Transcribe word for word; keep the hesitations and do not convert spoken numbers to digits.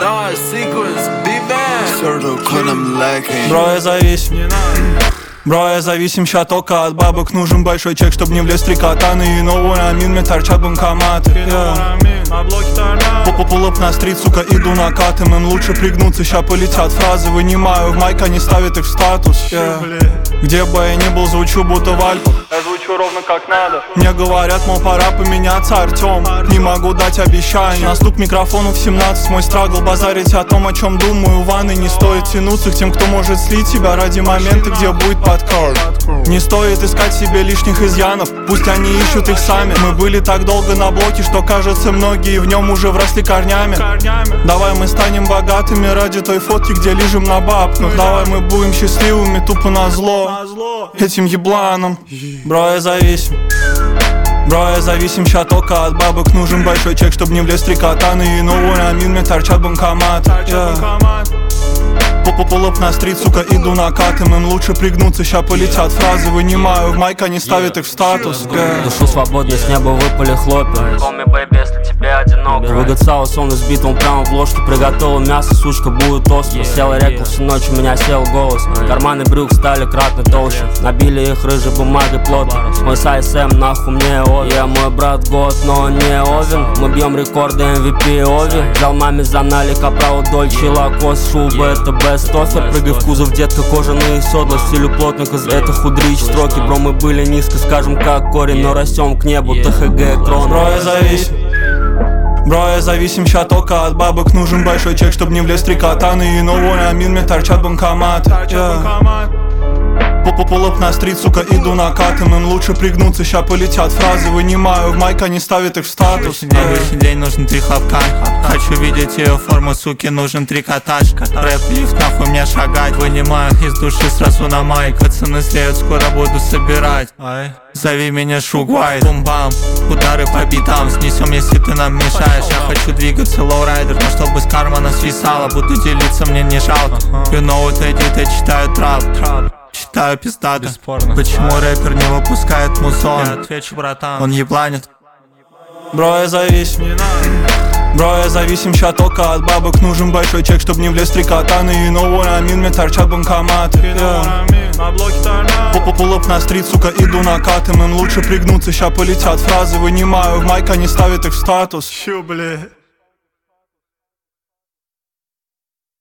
Nah, sequence, big bang. Бро, я зависим. Бро, я зависим ща только от бабок. Нужен большой чек, чтоб не влез три катаны. И новый амин, мне торчат банкоматы. Пулап на стрит, сука, иду накатом. Им лучше пригнуться, ща полетят фразы. Вынимаю в майк, они ставят их в статус. yeah. Где бы я ни был, звучу будто в Альпах. Я звучу ровно как надо. Мне говорят, мол, пора поменяться, Артем. Не могу дать обещания. На стук микрофону в семнадцать. Мой страгл базарить о том, о чем думаю. В ванной не стоит тянуться к тем, кто может слить тебя ради момента, где будет подкорд. Не стоит искать себе лишних изъянов. Пусть они ищут их сами. Мы были так долго на блоке, что кажется, многие в нем уже вросли корнями. Давай мы станем богатыми ради той фотки, где лежим на бабках. Давай мы будем счастливыми тупо на зло этим ебланам. Бро, я зависим. Бро, я зависим ща только от бабок. Нужен большой чек, чтоб не влез три катаны. И новый амин, мне торчат банкоматы. Пулап на стрит, сука, иду накатом. Им лучше пригнуться, ща полетят фразы. Вынимаю в майк, они ставят их в статус. yeah. Душу свободной, с неба выпали хлопья. Call me baby, если тебе одиноко. Выгоцал сон избит, он прямо в ложке. Приготовил мясо, сучка будет остро. Села река всю ночь, у меня сел голос. Карманы брюк стали кратно толще. Набили их рыжей бумагой плотно. Мой сайз М, нахуй мне Ови. Я мой брат год, но он не Овен. Мы бьем рекорды эм ви пи Ови. Взял маме за налик, оправил Дольче Лакос. Шуба, это бест офер. Прыгай в кузов, детка, кожаные седла. Стилю плотника, это худрич строки. Бро, мы были низко, скажем как корень, но растем к небу, ТХГ крон. Бро, я зависим. Бро, я зависим ща только от бабок. Нужен большой чек, чтоб не влез три катаны. И новый амин, мне торчат банкоматы. yeah. Пулап на стрит, сука, иду накатом. Им лучше пригнуться, ща полетят фразы. Вынимаю в майк, они ставят их в статус. Обычный день, нужен три хлопка. Хочу видеть ее форму, суки, нужен трикотаж. Рэп-лифт, нахуй мне шагать. Вынимаю из души сразу на майк. Пацаны слеют, скоро буду собирать. Зови меня Шугвайт. Бум-бам, удары по битам. Снесем, если ты нам мешаешь. Я хочу двигаться лоурайдер, но чтобы с кармана свисало. Буду делиться, мне не жалко. You know what I did, я читаю трап. Читаю пиздато. Почему рэпер не выпускает музон? Я отвечу, братан, он ебланит. Бро, я зависим. Бро, я зависим ща только от бабок. Нужен большой чек, чтоб не влез три катаны. И новый амин, мне торчат банкоматы. Пулап на стрит, сука, иду накатом. Им лучше пригнуться, ща полетят фразы. Вынимаю в майк, они ставят их в статус. Чё, бля?